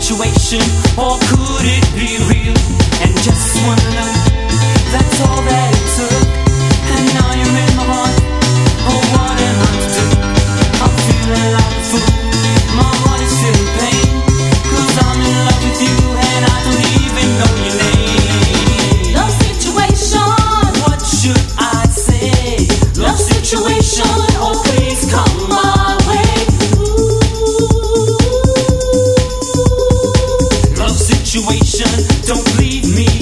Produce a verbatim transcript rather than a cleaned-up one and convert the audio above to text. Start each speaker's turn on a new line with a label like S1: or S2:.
S1: situation, or could it be real? And just one look, that's all that it took. And now you're in my heart. Oh, what am I to do? I'm feeling like a fool. My heart is still in pain, 'cause I'm in love with you and I don't even know your name.
S2: Love situation.
S1: What should I say?
S2: Love situation. Oh, please come my way.
S1: Love situation, don't leave me